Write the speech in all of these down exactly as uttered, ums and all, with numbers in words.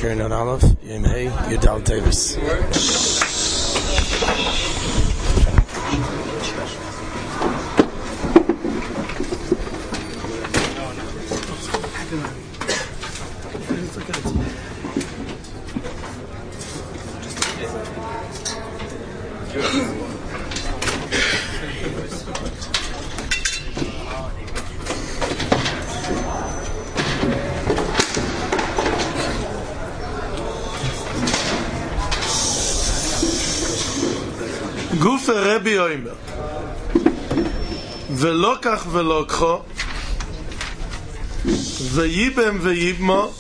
Shir Nun Aleph, Yom Hey, Yudal Tevis. גוף הרבי אומר ולא כך ולא כחו ויבם ויבמו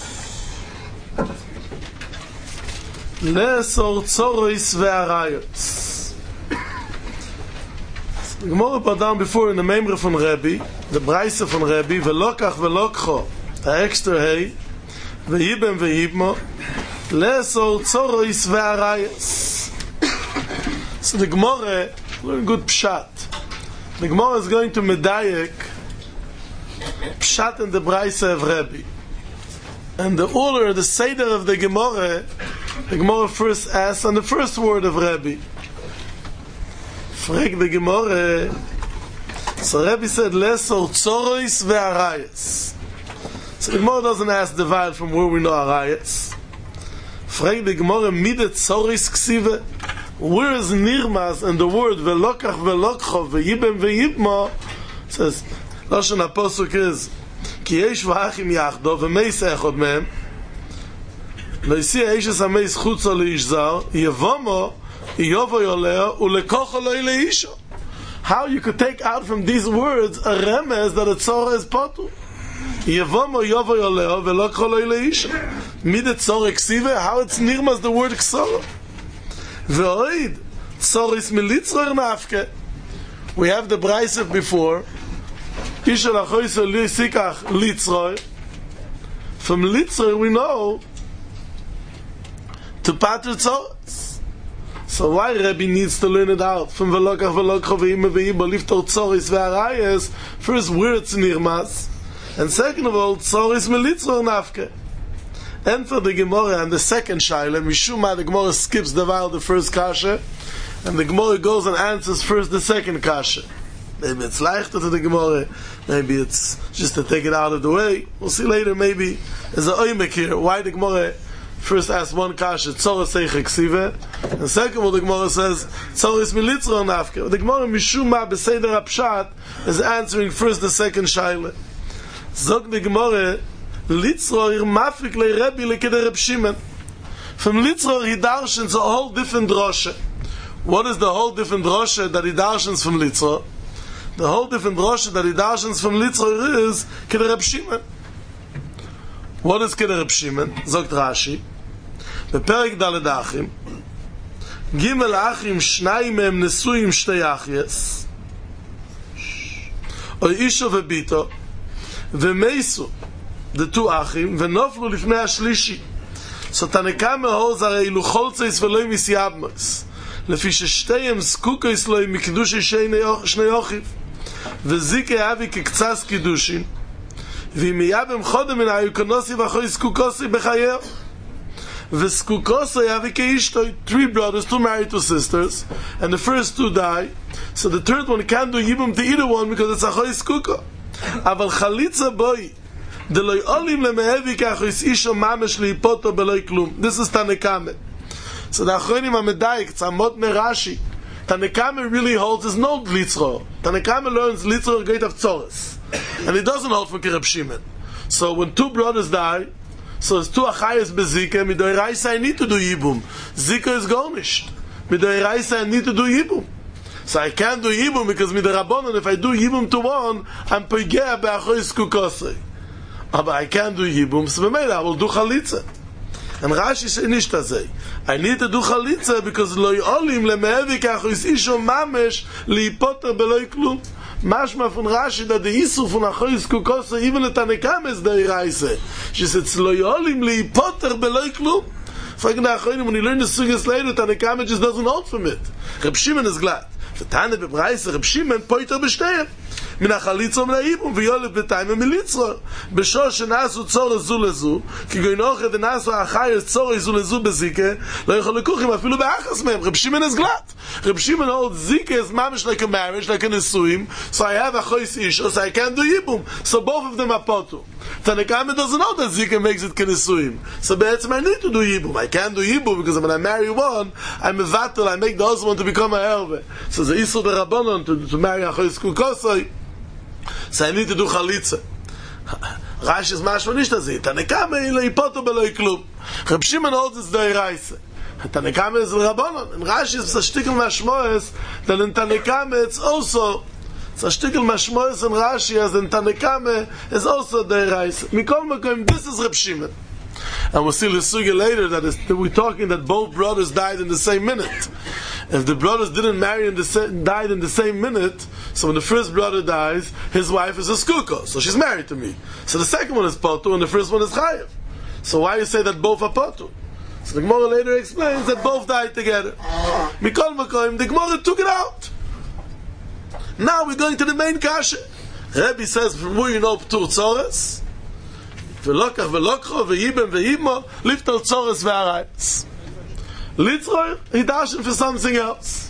לאסור צורויס והרעיוס. The Gemara brought down before in the Memra from Rebbe, the Braisa from Rebbe, ולא כך ולא כחו, האקסטר היי ויבם ויבמו לאסור צורויס והרעיוס. So the Gemara, very good pshat. The Gemara is going to medayek pshat in the Braisa of Rebbe. And the order, the seder of the Gemara, the Gemara first asks on the first word of Rebbe. Frag the Gemara. So Rebbe said, Lesor tzorois ve'arayas. So the Gemara doesn't ask the vowel from where we know arayas. Frag the Gemara, midet tzorois ksive. Where is nirmas and the word velokach velokcho veyibem veyibmo says Lashon HaPosuk is ki yesh v'achim yachdo v'meis echod mehem lo yisi ha'ishes ha'meis chutzo le'ish zar yevomo yovo yoleo ulekocho lo le'isho. How you could take out from these words a remez that a tzora is potu. Yevomo yovo yoleo velokocho lo le'isho. Midet tzora ksive, how it's nirmas the word ksora. Ve'oid tzoris militzroir nafke. We have the Braisa before. Ishal achoyso li sikach litzroir. From litzroir we know to pater tzoris. So why Rebbe needs to learn it out from velokach velokcho ve'ime ve'ibo liftor tzoris ve'arayes? First, where it's nirmas, and second of all, tzoris militzroir nafke. And for the Gemara and the second shaila, Mishuma, the Gemara skips the vowel, the first kasha, and the Gemara goes and answers first the second kasha. Maybe it's leichter to the Gemara, maybe it's just to take it out of the way. We'll see later, maybe there's an oimek here. Why the Gemara first asks one kasha, Tzora Seicha Ksive, and second of all, the Gemara says, Tzora is Militzro Nafke. The Gemara Mishuma, Beseder HaPshat, is answering first the second shaila. Zog the Gemara, Litzroir mafik le Rebbe le keder Reb Shimon. From Litzroir he darshans a whole different droshe. What is the whole different droshe that he darshans from Litzroir? The whole different droshe that he darshans from Litzroir is keder Reb Shimon. What is keder Reb Shimon? Zogt Rashi. Beperek Daled Achim. Gimel Achim shnayim mehem nesuyim shtei achyes. Oy isho vebito. Vemeisu. The two achim venoflu lifnei ashlishi. So Tanekame holds arei lucholzeis veloi misyabmos lefi sheshteihem zkukois loi mikdushi shnei ochiv vezike avi kektsas kiddushin v'im yabem chodem min hayukonosi v'achoi zkukosi b'chayev v'zkukosi avi keishtoi. Three brothers, two married, two sisters, and the first two die, so the third one can't do yibum to either one because it's achoi zkuko. Aval chalitza boi This is Tanekame. So the Achronim HaMedayik, Tzamot Merashi, Tanekame really holds is no Litzro. Tanekame learns Litzro great of Tzoros, and he doesn't hold from Reb Shimon. So when two brothers die, so it's two Achayes Bezike, Midoi Raisa I need to do Yibum. Zika is garnished. Midoi Raisa I need to do Yibum. So I can't do Yibum because Midoi Rabbanon, if I do Yibum to one, I'm Pegea Be'achois Kukosei. But I can't do Yibum, so I will do Chalitza. And Rashi says nicht azay. I need to do Chalitza because lo yolim lemevi kachus isho mamesh liipoter beloi klum. Mashma from Rashi that the Isu from Achois Kukosa even the Tanekam is the Reise. She said lo yolim liipoter beloi klum. Fragen the Achronim, when you learn the Sugas later, Tanekam just doesn't hold from it. Reb Shimon is glad. The Tane bepreise Reb Shimon poiter bestehem. מן החליצו מן האיבום, ויולד בתיים מליצרו. בשור שנעשו צור זו לזו, כי גוינוכה ונעשו החי צור זו לזו בזיקה, לא יכול לקוחים אפילו באחס מהם. רב שמעון is glad. Reb Shimon holds Zika is mamish like a marriage, like a Nesuim, so I have a chois isha, so I can't do Yibum. So both of them are potu. Tanakama doesn't know that Zika makes it Kenesuim. So be'etzim I need to do Yibum. I can't do Yibum because when I marry one, I'm a vatal, I make the other one to become a Elve. So the Isur the Rabbanon to, to marry a chois kukosoi. So I need to do Chalitza. Rashi is mashma nishta zi. Tanakama ilai potu beloi klub. Reb Shimon holds it's the Eraisa. Tanakama is Rabbanon. And Rashi is a shtickle mashmoes, that in Tanakama it's also it's a shtickle mashmoes and Rashi as in Tanakama is also the Reis. Mikol Makom, this is Reb Shimon. And we'll see L'suga later that, is, that we're talking that both brothers died in the same minute. If the brothers didn't marry and the, died in the same minute, so when the first brother dies, his wife is a skuko, so she's married to me. So the second one is Potu and the first one is Chayev. So why you say that both are Potu? So the Gemara later explains that both died together. Mikol Makoim, the Gemara took it out. Now we're going to the main kasha. Rebbe says, from where you know P'tur Tzores, V'lokach v'lokcho v'yibem v'yibmo, Liftor Tzores v'arayis. Litzroy, he dashed for something else.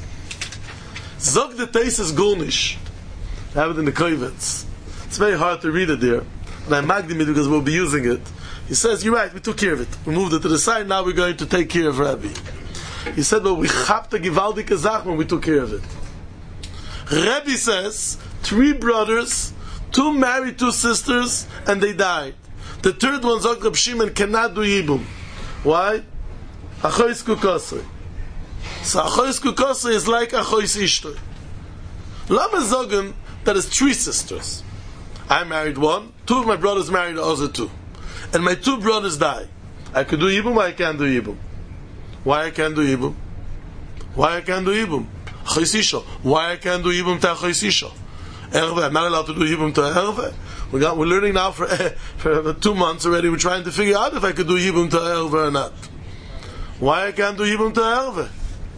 Zog the taste is Gurnish. I have it in the Kovetz. It's very hard to read it there. And I magdim it because we'll be using it. He says, you're right, we took care of it. We moved it to the side, now we're going to take care of Rabbi. He said, well, we chapped a givaldike zach when we took care of it. Rabbi says, three brothers, two married, two sisters, and they died. The third one, Zog Reb Shimon, cannot do Yibum. Why? Achois kukosoi. So Achois kukosoi is like Achois ishtoi. Lama Zogim, that is three sisters. I married one, two of my brothers married the other two. And my two brothers die. I could do Yibum, I can't do Yibum. Why I can't do Yibum? Why I can't do Yibum? Achois isho. Why I can't do Yibum to Achois isho? Erve, I'm not allowed to do Yibum to Erve. We got, we're learning now for, for two months already. We're trying to figure out if I could do Yibum to Erve or not. Why I can't do Yibum to Erve?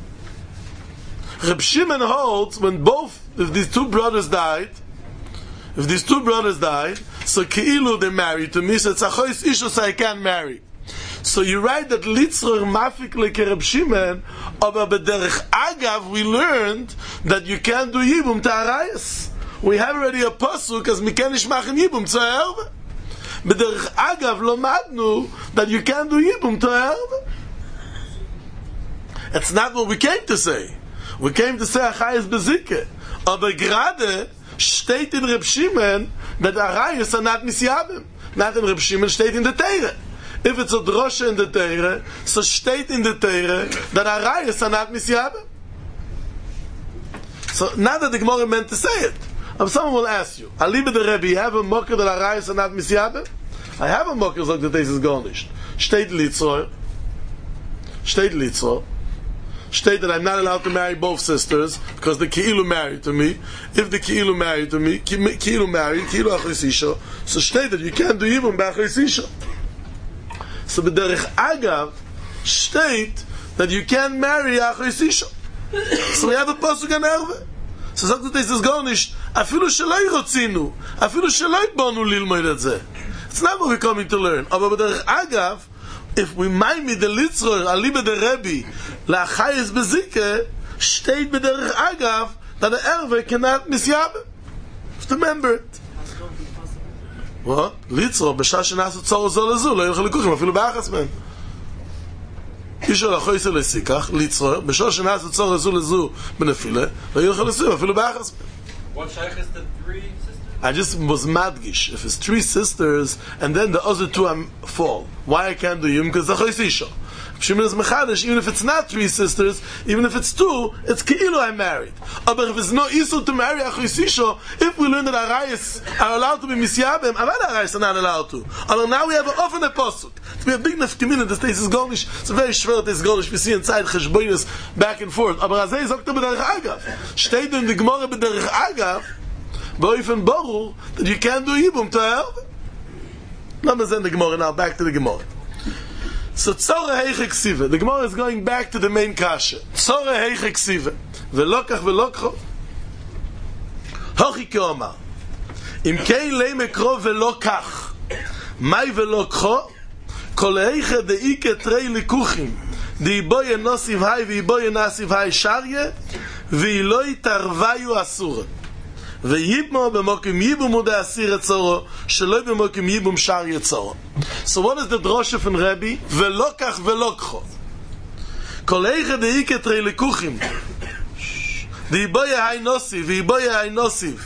Reb Shimon holds when both, if these two brothers died, if these two brothers died, so Keilu they married to me, so it's Achois Isho, so I can't marry. So you write that Litzror Mafik like Reb Shimon, aber b'derech Agav we learned that you can't do Yibum to Arayas. We have already a pasuk as Mikenish Machen Yibum to Erve. B'derech Agav lo madnu that you can't do Yibum to Erve. It's not what we came to say. We came to say Achayis Bezike. Aber gerade steht in Reb Shimon that Arayis are not Misyabim. Not in Reb Shimon, steht in the Teire. If it's a drosha in the Teire, so steht in the Teire that Arayis are not Misyabim. So not that the Gemara meant to say it. But someone will ask you, Aliba the Rebbe, you have a mocker that Arayis are not Misyabim? I have a mocker like the Teis is garnished. Steht Litzor. Steht Litzor. State that I'm not allowed to marry both sisters because the Keilu married to me. If the Keilu married to me, Keilu married, Keilu Achois Isho, so state that you can't do even B'Achois Isho. So B'derech Agav, state that you can't marry Achois Isho. So we have a pasuk and Erve. So sagt es is gar nicht, afilu sheloi rotzinu, afilu sheloi bonu lilmoid et zeh. It's not what we're coming to learn. Aber B'derech Agav, if we mind me the Litzror, Aliba the Rebbe, La'achayis Bezike, steht b'derech Agav, that the Erve cannot misyabe. You have to remember it. What? Litzror, b'shah shenasu tzor zol lezu, lo yilchel likuchim, afilu b'achas men. Isho l'achois lesikach, Litzror, b'shah shenasu tzor lezu lezu b'nefile, lo yilchel lesu, afilu b'achas men. What shaykh is the three sisters? I just was madgish. If it's three sisters, and then the other two I'm fall. Why I can't do Yibum? Because the Achois Isho. Shimon is mechadish, even if it's not three sisters, even if it's two, it's Keilu I'm married. But if it's no issue to marry Achois Isho, if we learn that Arayis are allowed to be Misyabim, Avad Arayis are not allowed to. And now we have an often a pasuk. We have big enough community. This place is Gornish. It's a very shver that is Gornish. We see inside Cheshbonis back and forth. Aber Azay is Okta b'derech Agav. Steht in the Gemara b'derech Agav, Boifen Boru, that you can't do Yibum to Erve. Let me send the Gemara now, back to the Gemara. So Tzora Heiche Ksiva, the Gemara is going back to the main kasha. Tzora Heiche Ksiva, Velokach Velokcho, Hochi Keomar. Im kein leme kro velo kach. Mai velo kho. Kol eiche de ike trei likuchim. Di boye nosiv hay vi boye nasiv hay sharye. Vi lo tarvayu asur. Ve yibmo b'mokim yibum ude asir etzoro. Shelo b'mokim yibum sharye etzoro. So what is the droshe from Rebbe? Velo kach velo kho. Kol eiche de ike trei likuchim. Di boye hay nosiv vi boye hay nosiv.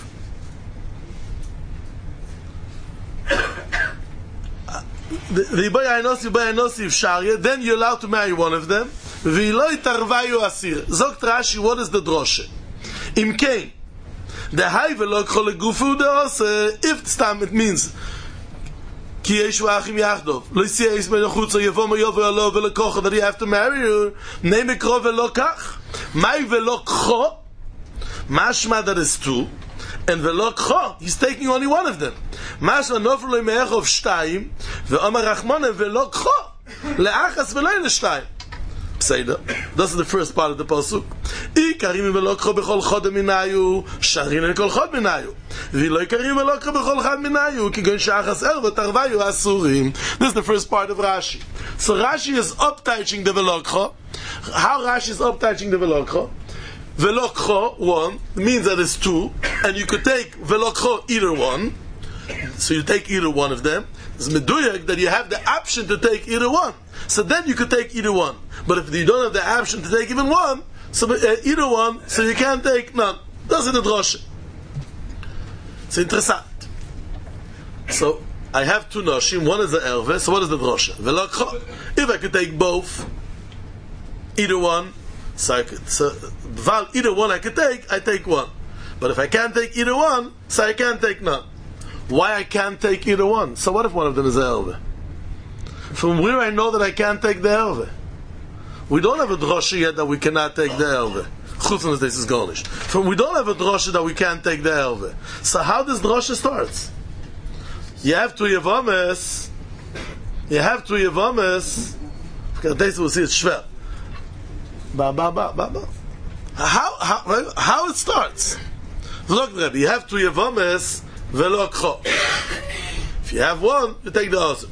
The Iboya Inosif, Iboya Inosif Sharia, then you're allowed to marry one of them. V'iloi tarvayu asir. Zogt Rashi, what is the droshe? Im kein, the hay v'lo k'chol legufu de'ose, if stam it means, ki yeshu achim yachdov, lo yisiyah yismei nechutza, yevo mo yovo yalo v'lo kocha, that you have to marry her, neim ekro v'lo kach, mai v'lo k'cho, mashma that is two, and v'lo k'cho, he's taking only one of them. Mashma nofrlo me'echov shtayim, ve'omar rachmone v'lo k'cho, le'achas v'lo l'shtayim. Pseider. This is the first part of the pasuk. I karim v'lo k'cho b'chol chod minayu, sharin el kol chod minayu. V'lo karim v'lo k'cho b'chol chod minayu, ki gon shachas el v'tarvayu asurim. This is the first part of Rashi. So Rashi is up-touching the v'lo k'cho. How Rashi is up-touching the v'lo k'cho? V'lo k'cho, one, means that it's two, and you could take v'lo k'cho either one. So you take either one of them. It's meduyak that you have the option to take either one. So then you could take either one. But if you don't have the option to take even one, so uh, either one, so you can't take none. That's the droshe. It's interesting. So I have two noshim. One is the erve. So what is the droshe? V'lo k'cho. If I could take both, either one, so I could. So val either one I could take, I take one. But if I can't take either one, so I can't take none. Why I can't take either one? So what if one of them is the erve? From where I know that I can't take the erve? We don't have a drosha yet that we cannot take the erve. Chutz from this is garnish. From we don't have a drosha that we can't take the erve. So how does drosha starts? You have two yevames. You have two yevames. This will see it's schwer. Ba ba ba ba ba. How how how it starts? Look, Rebbe, you have two yevames. Velo k'cho. If you have one, you take the other.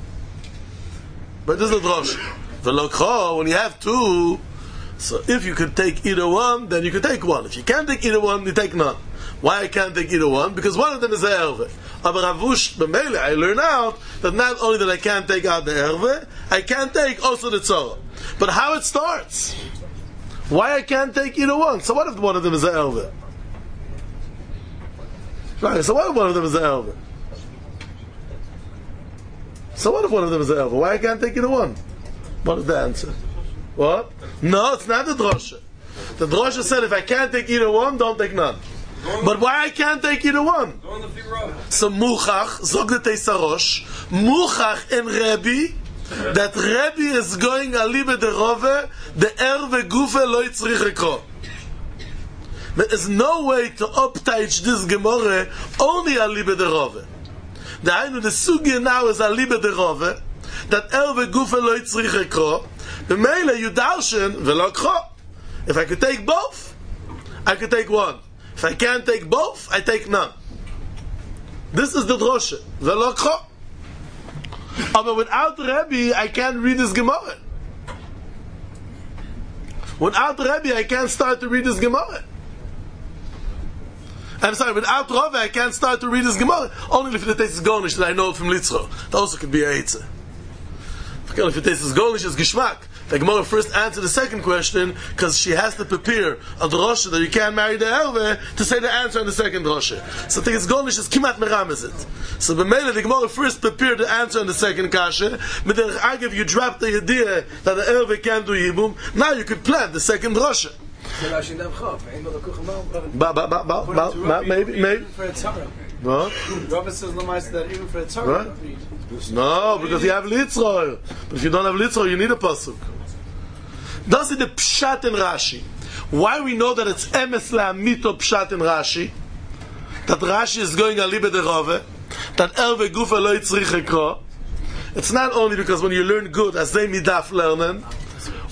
But this is the drosha. Velo k'cho, when you have two, so if you could take either one, then you could take one. If you can't take either one, you take none. Why I can't take either one? Because one of them is the erve. Aber Ravush b'meile, I learn out that not only that I can't take out the erve, I can't take also the tzorah. But how it starts? Why I can't take either one? So what if one of them is the erve? Right, so what if one of them is the erve? So what if one of them is the erve? Why I can't take either one? What is the answer? What? No, it's not the drosha. The drosha said if I can't take either one, don't take none. But why I can't take either one? So muchach, zog the teisarosh, muchach and Rebbe, that Rebbe is going alibe de rove, the erve gufe lo yitzrich ekro. There is no way to upteach this Gemara only alibe de rove. The Hainu, the sugya now is alibe de rove, that erve gufe lo yitzrich ekro. The meile you darshan velo k'cho. If I could take both, I could take one. If I can't take both, I take none. This is the droshe velo k'cho. But without Rebbe, I can't read this Gemara. Without Rebbe, I can't start to read this Gemara. I'm sorry, without Rove, I can't start to read this Gemara. Only if the taste is garnish that I know it from Litzro. That also could be a Eitzah. If the taste is garnish, it's Gishmak. The Gemara first answered the second question because she has to prepare a drosha that you can't marry the erve to say the answer on the second drosha. So I think it's garnish is kimat meramez it. So b'meila the Gemara first prepared the answer on the second kasha. But then if you drop the idea that the erve can't do yibum, now you could plant the second drosha. Ba ba ba ba ba maybe maybe. What? Robert says Lamais that even for a Torah. No, because you have Litzroy. But if you don't have Litzroy, you need a pasuk. That's the pshat in Rashi. Why we know that it's emes la'amito pshat in Rashi? That Rashi is going alibe de rove. That erve gufa lo yitzrich ekro. It's not only because when you learn good, as they midaf learning.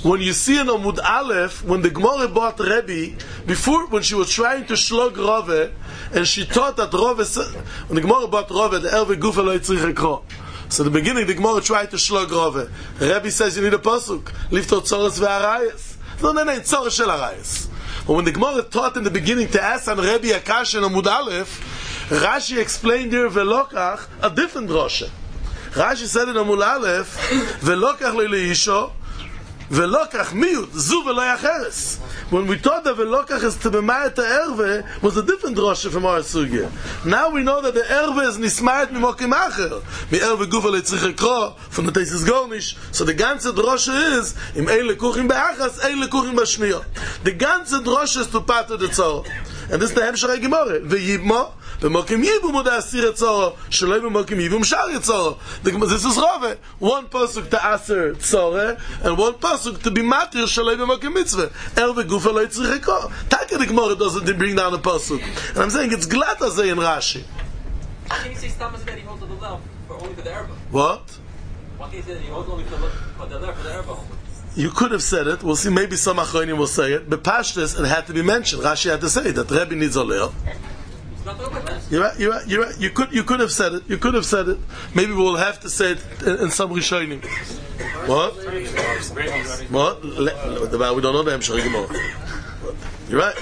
When you see in Amud Aleph, when the Gemara bought Rebbe, before, when she was trying to shlog Rove, and she thought that Rove, when the Gemara bought Rove, the Erve Gufa lo yitzrich ekro. So in the beginning, the Gemara tried to shlog Rove. Rebbe says you need a pasuk, liftot tzoros ve'arayas. No, no, no, it's tzoros shel arayas. But when the Gemara taught in the beginning to ask on Rebbe Akash and Amud Aleph, Rashi explained here velokach a different drosha. Rashi said in Amud Aleph, velokach lo leisho, velokach miut zu velo yacheres. When we thought that velokach is to be ma'at erve, was a different drosha from our sugya. Now we know that the erve is nisma'at mimokim acher, mi erve gufa leitzrich ekro from the Teisis Gornish. So the ganze drosha is im ein lekuchim be'achas, ein lekuchim b'shniyo. The ganze drosha is to pater the tzor, and this is the hemsharei gemore. V'yibmo b'mokim yibu moda asir tzoro, shaloi b'mokim yibu mshar tzoro. This is Rove. One pasuk to aser tzore, and one pasuk to be matir shaloi b'mokim mitzvah. Erve gufa lo yitzrich ekro. Taka the gemore doesn't bring down a pasuk, and I'm saying it's glad as they in Rashi. Why can't you say Stamas that he holds the left for only for the erba? What? Why can't you say that he holds only for the for the left for the erba? You could have said it. We'll see. Maybe some achronim will say it. But Pashtus, it had to be mentioned. Rashi had to say that Rebbe needs a leo. You're right. You're right. You're right. You could. You could have said it. You could have said it. Maybe we'll have to say it in, in some rishonim. What? What? Le, we don't know the Hemshech Gemara. You're right.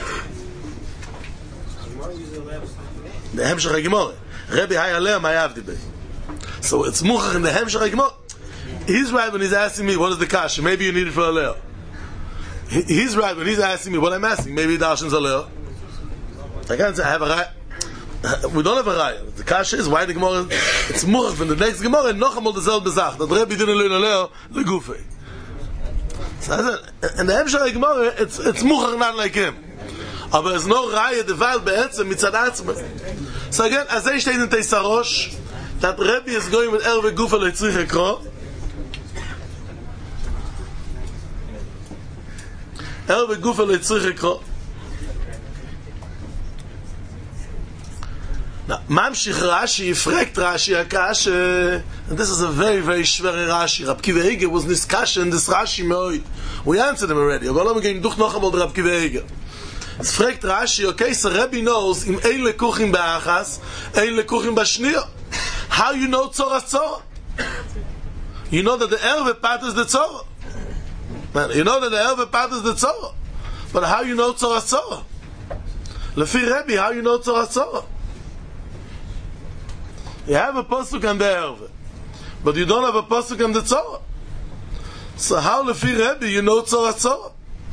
The Hemshech Gemara. Rebbe Hayaleh Mayavdi. So it's muchach in the Hemshech Gemara. He's right when he's asking me, what is the kasha? Maybe you need it for a leo. He's right when he's asking me what I'm asking. Maybe Darshan's a leo. I can't say I have a right. We don't have a raya. The kasha is why the Gemara, it's muchach from the next Gemara, and noch einmal derselbe Sach. That Rebbe didn't learn a leo, the gufe. So I said, in the Hemshech Gemara, it's, it's muchach not like him. Aber there's no raya, the val be'etzem, mitzad atzmah. So again, as they state in Teisarosh, that Rebbe is going with Erve Gufa lo yitzrich ekro. Erve Gufa lo yitzrich ekro. Now, Mamshich Rashi, fragt Rashi Akash, and this is a very, very schwere Rashi. Rab Kiva Eger was niskash in this Rashi meoid. We answered him already. Aber lassen wir gehen durch noch einmal Rab Kiva Eger. Es fragt Rashi, okay, so Rebbe knows, im ein lekuchim be'achas, ein lekuchim b'shniyo. How you know Tzoras Tzora? You know that the Erve part is the Tzora. Man, you know that the Erve part is the Tzora. But how you know Tzoras Tzora? Lefi Rebbe, how you know Tzoras Tzora? You have a pasuk on the Erve, but you don't have a pasuk on the Tzora. So how Lefi Rebbe you know Tzoras Tzora?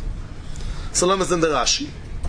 So let us in the Rashi.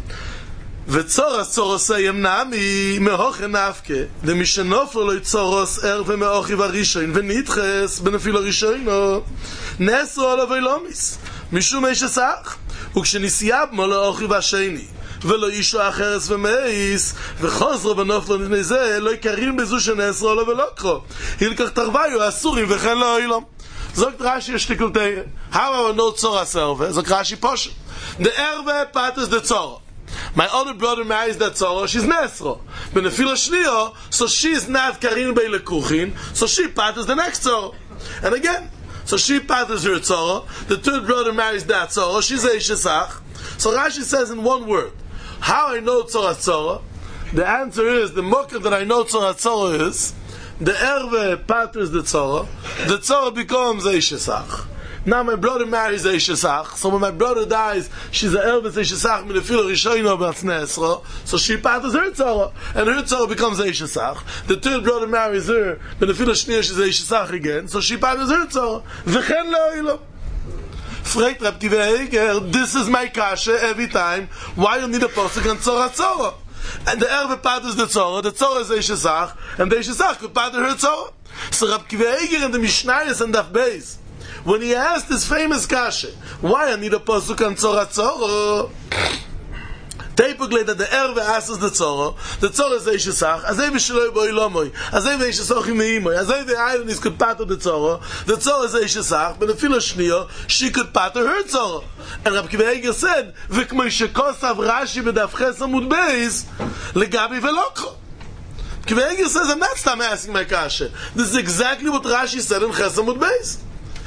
וצורס צורוסי נמי מאוכי נפקה דמשנופו לו צורוס ער ומאוכי ורישון ונדחס בנפיל הרישון נסו עליו אילומיס משום איש הסך וכשנסיאב מולו אוכי והשני ולא אישו אחרס ומאיס וחוזרו ונופלו לפני זה לא יקרים בזו שנסו עליו ולוקחו הילקח תרוויו אסורים וכן לא אילום זאת רש"י השתיקלתי how I know צורס ערווה זאת רש"י פושט the ערווה פתס the צורה. My other brother marries that Tzora, she's Nesro. But Nefila Shniyo, so she's not Karin Bei Lekuchin, so she patters the next Tzora. And again, so she patters her Tzora, the third brother marries that Tzora, she's Eish Esach. So Rashi says in one word, how I know Tzora Tzora? The answer is, the mocker that I know Tzora Tzora is, the Erve patters the Tzora, the Tzora becomes Eish Esach. Now my brother marries Eish Esach, so when my brother dies, she's a Elvis Eish Esach with a filo Rishono Batznesro, so she patters her Tzora, and her Tzora becomes Eish Esach. The third brother marries her, with a filo Shniya she's Eish Esach again, so she patters her Tzora. V'chen lo Fragt Rab Kiva Eger, this is my kasha every time, why you need a posuk on Tzora Tzora? And the Erve patters the Tzora, the Tzora is Eish Esach, and the Eish Esach could patter her Tzora. So Rab Kiva Eger in the Mishnayos and Daf Beis, when he asked this famous kasha, why I need a pasuk on Tzora Tzora? Teipuglet that the Erve asks the Tzora, the Tzora is Eish Esach, azay v'shaloi bo ilomoy, azay v'eish Esach imeimoy, azay v'ayronis could patter the Tzora, the Tzora is Eish Esach, but the filo Shniyo, she could patter her Tzora. And Rab Kiva Eger said, v'kmoi shekosav Rashi b'daf ches amud beis, legabi v'lokcho. Kiva Eger says, I'm not stop asking my kasha. This is exactly what Rashi said in ches amud beis.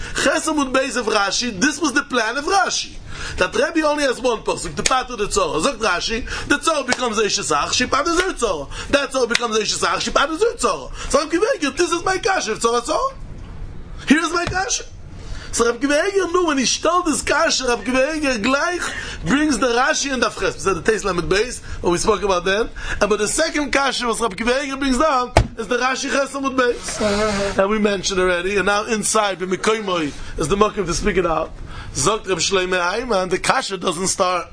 Chesamud base of Rashi, this was the plan of Rashi. That Rebbe only has one pasuk, to pater the Tzorah. Zok Rashi, the Tzorah becomes Eish Esach, she paters her Tzorah. That Tzorah becomes Eish Esach, she paters her Tzorah. So Reb Akiva Eiger, this is my kasha, Tzorah Tzorah. Here's my kasha. So Reb Akiva Eiger knew when he stole this kasha, Reb Akiva Eiger gleich brings the Rashi and the Ches. We said the Teis Lamed Beis, what we spoke about then. And but the second kasha was Reb Akiva Eiger brings down is the Rashi Ches Lamed Beis. And we mentioned already, and now inside, B'Mekoymoi, is the Mokim to speak it out. Zogt Reb Shloimeh Ayman, the kasha doesn't start.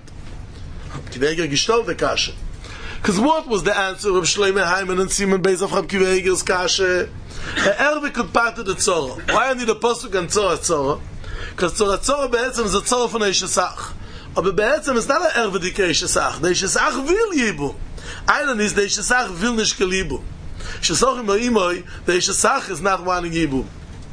Reb Akiva Eiger gestole the kasha. Because what was the answer of Shloimeh Ayman and Simon Beis of Reb Akiva Eiger's kasha? The Erve could part of the Tzorah. Why I need a pasuk and Tzorah Tzorah? Because Tzorah Tzorah be'etzem is a Tzorah from Eish Esach. But be'etzem is not an Erve dik Eish Esach. The Eish Esach will yibu. Einen is the Eish Esach will nicht gelibu. Shesochim o'imoi, the Eish Esach is not wanting yibu.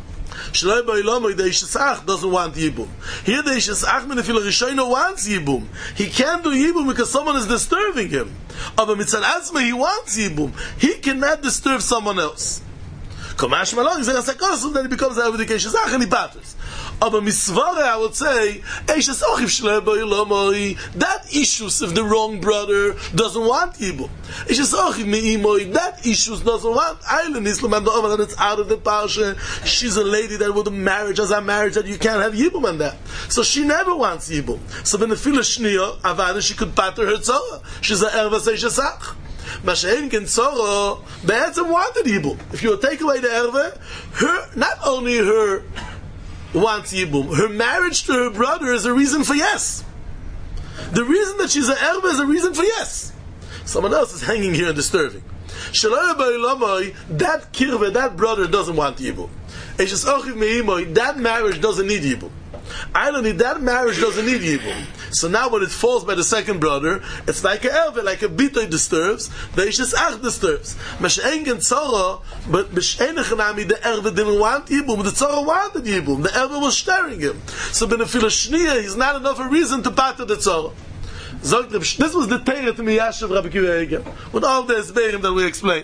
Shloi ba'ilomoi, the Eish Esach doesn't want yibum. Here the Eish Esach menefil Rishono wants yibum. He can't do yibum because someone is disturbing him. But mitzad atzma he wants yibum. He cannot disturb someone else. Kamash Malon, he's a second, then he becomes a Eish Esach and he batters. Aber misvare, I would say, Eish Esach if Shloi ba'ilomoi, that issues if the wrong brother doesn't want yibum. Eish Esach if me'imoi, that issues doesn't want. Island Islam and the Omer, and it's out of the parsha. She's a lady that with a marriage, as a marriage, that you can't have yibum on that. So she never wants yibum. So when the fila shniya, avada, she could patter her tzorah. She's a ervas Eish Esach. Mashen Gen Tzorah, be'etzem wanted yibum. If you take away the erve, her, not only her wants yibum, her marriage to her brother is a reason for yes. The reason that she's an erve is a reason for yes. Someone else is hanging here and disturbing. Shalom ba'ilomoi, that kirve, that brother doesn't want yibum. Eish Esach me'imoi, that marriage doesn't need yibum. I don't need that marriage doesn't need yibum. So now when it falls by the second brother, it's like a erve, like a bitoy disturbs, the Eish Esach disturbs. Mashen Gen Tzorah, but B'Sheinechanami, the erve didn't want yibum, the Tzorah wanted yibum, the erve was staring him. So ben a shniya, he's not enough a reason to pater the Tzorah. This was the Teirah to Miyash of Rabbi Akiva Eiger, with all the Esberim that we explained.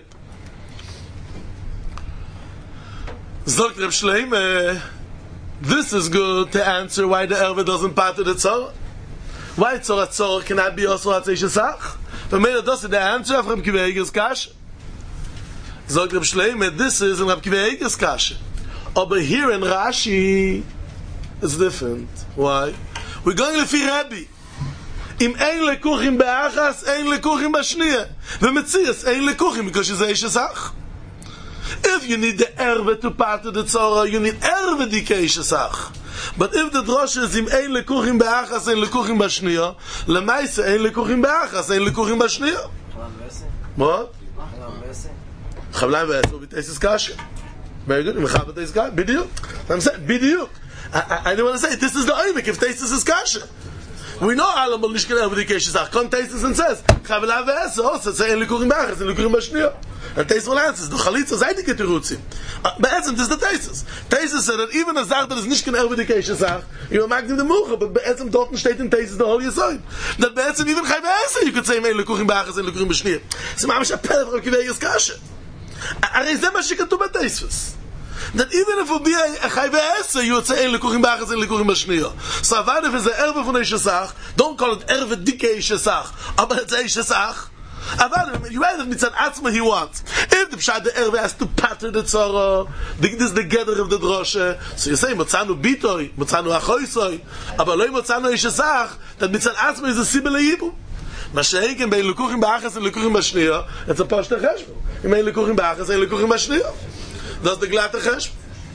Zogt Reb Shloimeh, this is good to answer why the erve doesn't pater the Tzorah. Why Tzorah Tzorah cannot be also at Eish Esach? But maybe that's the answer of Reb Akiva Eiger's kasha. Zogt Reb Shloimeh, this is in Reb Akiva Eiger's kasha. But here in Rashi, it's different. Why? We're going to Rebbe. Im ein lekuchim be'achas, ein lekuchim b'shniyah. V'metzias, ein lekuchim, because she's Eish Esach. If you need the erve to pater the Tzorah, you need erve dik Eish Esach. But if the drosha is im ein lekuchim be'achas, ein lekuchim b'shniyah, lemaise ein lekuchim be'achas, ein lekuchim b'shniyah. What? Chavlan v'esel will be Teisus kasha. Very good. Mechav Teisus kasha. Bidiyuk. I'm saying, bidiyuk. I, I, I don't want to say, this is the oimik, if Teisus is kasha. We know Alam will nicht genau, wie die Keshe sagt. Come taste this and says, Chavela ve'ese, also say, en likurim b'achas, en likurim b'shniyah. And taste will answer, du chalitza zaydik et terutzim. Be'etzem, this is the taste. Taste said that even a zach that is nicht genau, wie die Keshe sagt, you are magdim the mucha, but be'etzem dort steht in taste the whole yesoid. That be'etzem even chai ve'ese, you could say, en likurim b'achas, en likurim b'shniyah. So mamish a pelef of kiveyes kasha. Arei zeh ma shikatu b'taisvus. That even if it would be a chai ve'ese, you would say, ein lekuchim b'achas, ein lekuchim b'shniyah. So avad if it's an erve von Eish Esach, don't call it erve dik Eish Esach, but it's Eish Esach. Avad, you rather mitzad atzma he wants. If the pshat the erve has to pater the tzorah, this is the gather of the droshe, so you say, motzanu bitoy, motzanu achoisoi, aber loi motzanu Eish Esach, that mitzad atzma is a sibele yibum. Mashenken bei lekuchim b'achas, and lekuchim b'shniyah, it's a pashta cheshbon. You mean lekuchim b'achas, and lekuchim b'shniyah. That's the glatte chesh.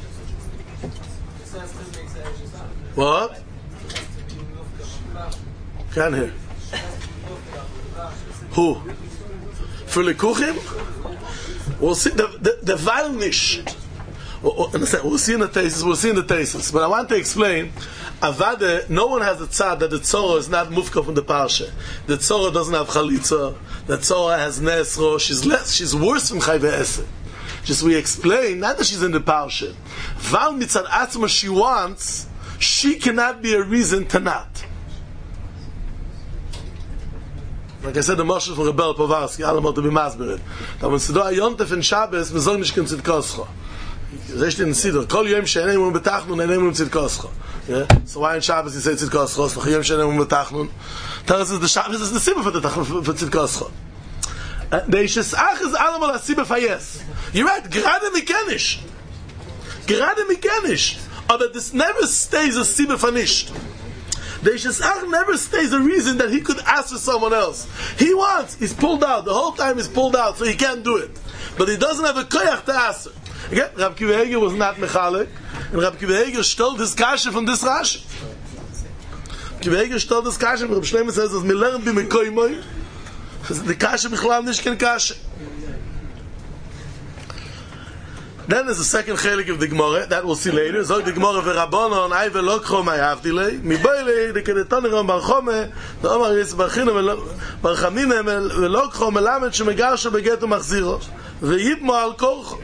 What? Can't hear. Who? For lekuchim? We'll see the the, the varnish. We'll see in the thesis. We'll see in the thesis. But I want to explain. Avade, no one has a tzad that the tzorah is not mufka from the parsha. The tzorah doesn't have chalitza. The tzorah has nesro. She's less. She's worse from chai ve'eseh. Just we explain, not that she's in the parsha. Val mitzad atzma she wants, she cannot be a reason to not. Like I said, the Moshe from Rebel Povarsky, Alamot to be masbered. That when Sedo Ayontef and Shabbos, we zog nicht kin tzidkoscha. זה שתי נסידות, כל יום שאינם אומרים בתחנון, אינם אומרים צדקוסך. So why in Shabbos you say tzidkoscha? Noch yom shenem u'metachnun. Tell us the Shabbos is the sibah for the for tzidkoscha. The Yishesach is allemal a sibah for yes. You're right, gerade mikenish. Gerade mikenish. But this never stays a sibah for nisht. The Yishesach never stays a reason that he could ask for someone else. He wants, he's pulled out. The whole time he's pulled out, so he can't do it. But he doesn't have a koyach to ask her. Again, Rab Kiva Eger was not mechalek, and Rab Kiva Eger stole this kasha from this Rashi. Kiva Eger stole this kasha, and Rab Shlomo says, as we learn by Mekoymoi, the kasha b'chlam nish ken kasha. Then there's a second chelik of the Gemara, that we'll see later. Zog the Gemara v'Rabbanon, I v'lokcho ma'yavdilei, miboilei, the kedetonerom barchome, the Omar Yis barchino barchaminem, v'lokcho melamed shemegarsha begeto machziro, v'yibmo al korcho.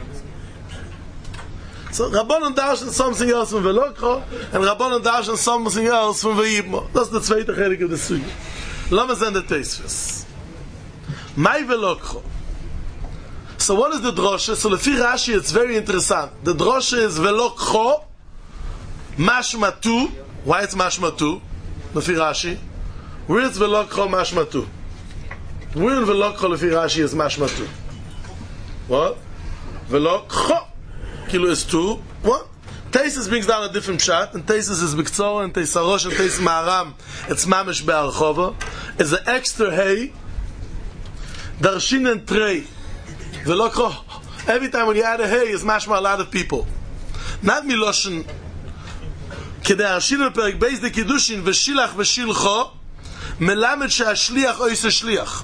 So Rabbanon darshan something else from Velokho, and Rabbanon darshan something else from Vayibmo. That's the zweite chelik of the sugi. Lama send the Tosfos. My Velokho. So what is the drosha? So lefi Rashi, it's very interesting. The drosha is Velokho, mashmatu. Why it's mashmatu? Lefi Rashi. Where is Velokho mashmatu? Where in Velokho lefi Rashi is mashmatu? What? Velokho. Kilo is two. What? Taisus brings down a different shot, and Taisus is Biktzor, and Taisarosh, and Taisus Maharam, it's Mamish Be'archova. It's an extra hay, Darshin and Trey. Velokho. Every time when you add a hay, it's mashma a lot of people. Not Miloshin. Kedei Darshin and Perik Beis de Kiddushin, Veshilach Veshilcho, Melamed She'ashliach Oise Shliach.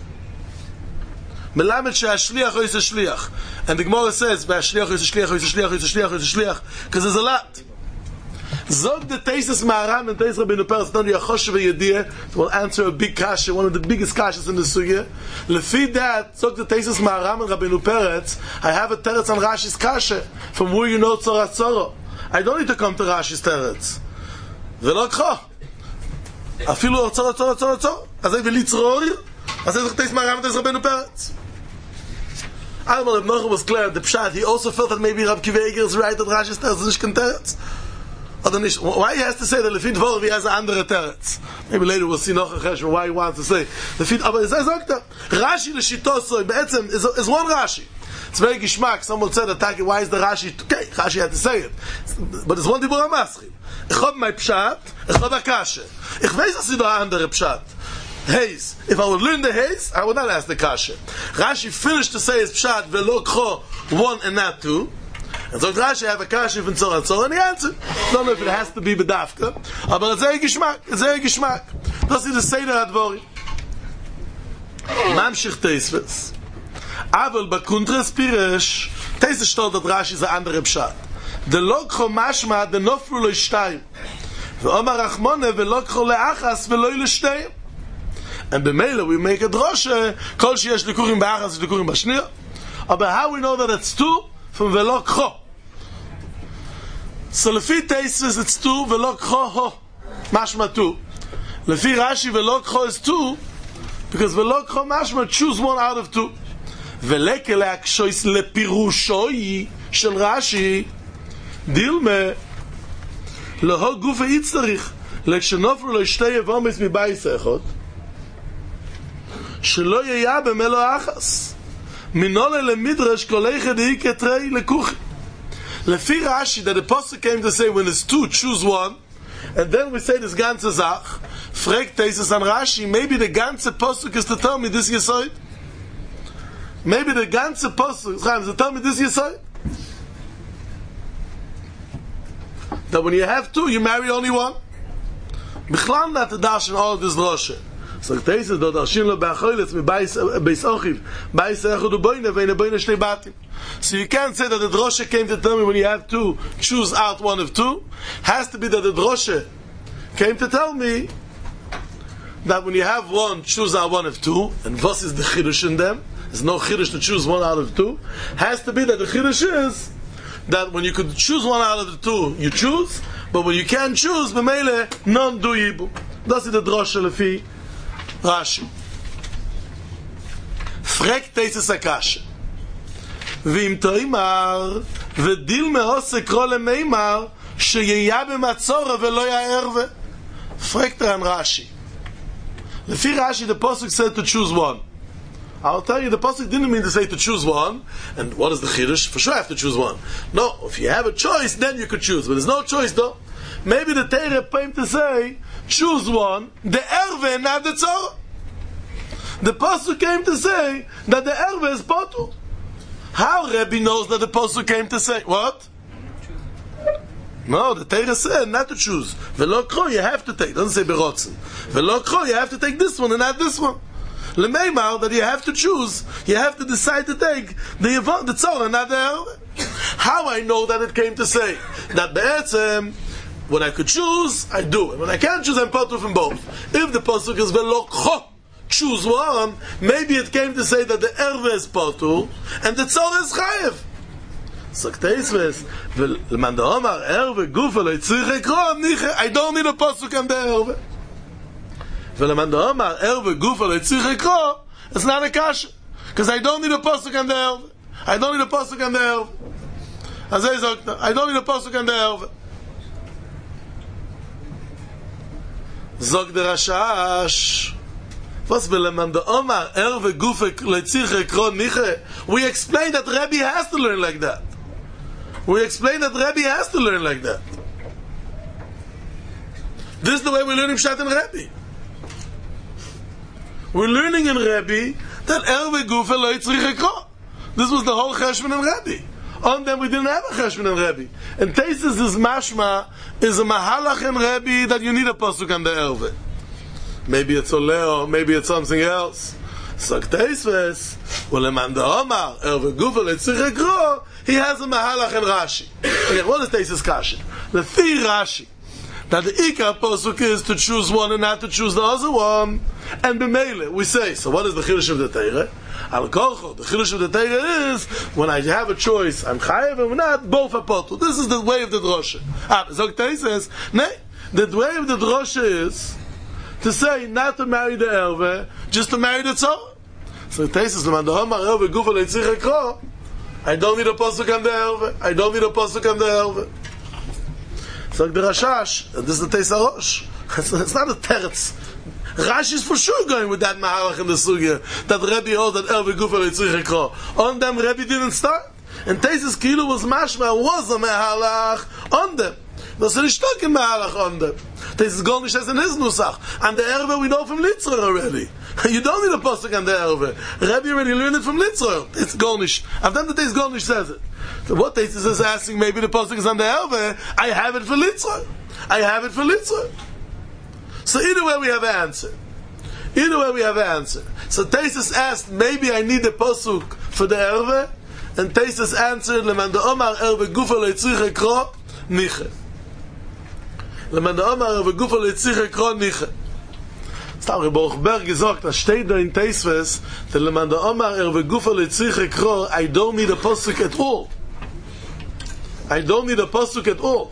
Melamed she'ashliach ois shliach, and the Gemara says she'ashliach ois shliach ois shliach ois shliach ois shliach, because there's a lot. Zog the Taisus Maharam and Taisus Rabbeinu Peretz Noni Achosh ve'Yediyah will answer a big kasha, one of the biggest kashas in the sugya. Lefi that, Zog the Taisus Maharam and Rabbeinu Peretz, I have a teretz on Rashi's kasha, from where you know Tzora Tzoro. I don't need to come to Rashi's teretz. Velokho. Afilu Tzora Tzora Tzora Tzora. Azay v'litzrori. Azay Zog Taisus Maharam and Taisus Rabbeinu Peretz. Einmal Reb Nochum was clear, the Pshat, he also felt that maybe Rab Kiva Eger is right that Rashi's teretz is nicht teretz. Oder nicht? Why he has to say that Lefit Dvorav he has an andere teretz? Maybe later we'll see noch a cheshbon why he wants to say Lefit, aber es sagt er, Rashi l'shitosoi, be'etzem, is, is one Rashi. It's very gishmak. Someone said, attack it, why is the Rashi? Okay, Rashi had to say it. But it's one dibur ha'maschil. Ich hab my Pshat, ich hab a kasha. Ich weiß, dass sie da andere Pshat. Haze. If I would learn the haze, I would not ask the kasha. Rashi finished to say his pshat velo kho one and not two. And so Rashi have a kasha from Tzora Tzora, and he answered. Don't know if it has to be bedafka, but it's very gishmak. It's very gishmak. That's the Seder Advori. Mamshich Tosfos. Aval bakuntras pirish. Tosfos stolz that Rashi is a andere pshat. The lo kho mashma the nofru lo shtayim. Ve'omar Rachmone velo kho leachas velo l'shtayim. And b'meila we make a drosha kol sheyesh likurim ba'achas likurim b'shniya. But how we know that it's two? From velo kho. So lefi Tosfos it's two, velo kho ho. Mashma two. Lefi Rashi velo kho is two, because velo kho mashma choose one out of two. Veleke leakshois lepirushoi shel Rashi dilme leho gufe itzarich lekshenofru lo shtei yevomis mibayis echot shelo yeya b'melo achas minole lemidrash kolei dei ketrei lekuch. Lefi Rashi that the pasuk came to say when it's two choose one, and then we say this ganze zach fragt Tosfos an Rashi, maybe the ganze pasuk is to tell me this yesod. Maybe the ganze pasuk is to tell me this yesod, that when you have two you marry only one. Bichlal not to dash in all of this drosha. So Tosfos do darshin lo ba'achoyles mi beis ochiv beis echad u'boyne ve'ine boyne shnei batim. So you can't say that the drosha came to tell me when you have two choose out one of two. Has to be that the drosha came to tell me that when you have one choose out one of two. And what is the chidush in them? There's no chidush to choose one out of two. Has to be that the chidush is that when you could choose one out of the two you choose, but when you can't choose b'meile none do yibu. That's the drosha lefi Rashi. Fragt Tosfos a kasha. V'im toimar ודיל מהוס אקרוא למימר שיהיה במצורה ולא יערבה. fragt er an Rashi. Lefi Rashi, the Pasuk said to choose one. I'll tell you, the Pasuk didn't mean to say to choose one. And what is the Chiddush? For sure I have to choose one. No, if you have a choice, then you could choose. But there's no choice though. Maybe the Torah came to say, choose one, the Erve, not the Tzorah. The Pasuk came to say that the Erve is Potu. How Rebbe knows that the Pasuk came to say, what? No, the Torah said not to choose. Velo kro, you have to take. It doesn't say berotzen. Velo kro, you have to take this one and not this one. Lemeimar, that you have to choose. You have to decide to take the Yevon, the Tzorah, not the Erve. How I know that it came to say that be'etzem, when I could choose, I do it. When I can't choose, I'm potu from both. If the pasuk is velo kro, choose one, maybe it came to say that the erve is potu and the tzorah is chayev. Sakteisves, v'leman da omar erve gufa lo yitzrich ekro niche. I don't need a pasuk and the erve. V'leman da omar erve gufa lo yitzrich ekro. It's not a kasha because I don't need a pasuk and the erve. I don't need a pasuk and the erve. Azay zokta, I don't need a pasuk and the erve. Zog der Rashash. Was will man the Omar erve gufe letzich ekron niche? We explain that Rebbe has to learn like that. We explain that Rebbe has to learn like that. This is the way we learn in Pshat and Rebbe. We're learning in Rebbe that erve gufe letzich ekron. This was the whole Cheshbon and Rebbe. On them we didn't have a Cheshbon and Rebbe. And Teisus is mashma is a mahalach in Rebbe that you need a pasuk on the erve. Maybe it's oleo, maybe it's something else. So Teisus, uleman da Omar erve gufa letzich ekro, he has a mahalach in Rashi. Okay, what is Teisus kasha? The Fi Rashi that the ikar pasuk is to choose one and not to choose the other one. And b'meile we say, so what is the chiddush of the Torah? Al kolcho, the chiddush of the Torah is when I have a choice, I'm chayev and not, both are potu. This is the way of the drosha. Ah, so Torah says, nay, the way of the drosha is to say not to marry the erve, just to marry the tzorah. So Torah says, "L'man da'omar erve gufa leitzich ekro." I don't need a pasuk on the erve. I don't need a pasuk on the erve. So the Rashash, this is the Teis HaRosh. It's not a teretz. Rashi is for sure going with that mahalach in the sugya that Rebbe holds that erve gufa leitzich ekro. On them Rebbe didn't start, and Teisus Kilu was mashma was a mahalach on them. Das ist nicht in mahalach on them. Teisus Golnish has in his nusach, and the erve we know from Litzro already. You don't need a pasuk on the erve. Rebbe already learned it from Litzro. It's Golnish. I've done the Teisus Golnish says it. So what Teisus is asking, maybe the pasuk is on the erve. I have it for Litzro. I have it for Litzro. So either way we have an answer. Either way we have an answer. So Teisus asked, maybe I need a pasuk for the erve, and Teisus answered, Leman da'omar erve gufa leitzich ekro niche. Leman da'omar erve gufa leitzich ekro niche. Stam Rebbe gesagt, das steht da in Teisus, that Leman da'omar erve gufa leitzich ekro, I don't need a pasuk at all. I don't need a pasuk at all.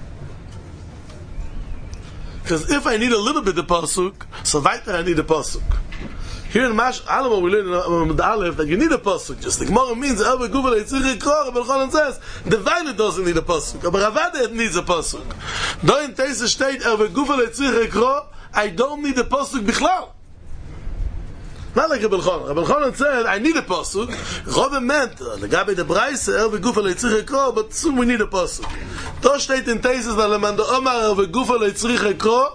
Because if I need a little bit of pasuk, so weiter I need a pasuk. Here in Mash Alamo we learn in the Aleph that you need a pasuk. Just the Gemara means Erve gufa leitzich ekro. Rabbi Elchanan says the Vaynet doesn't need a pasuk, but Ravada needs a pasuk. Da in Teisus steht Erve gufa leitzich ekro. I don't need a pasuk bichlal. Not like Rabbi Elchanan. Rabbi Elchanan said I need a pasuk. Rabbi meant the Gabi the Braise Erve gufa leitzich ekro, but soon we need a pasuk. Da steht in Teisus that Leman da'omar erve gufa leitzich ekro.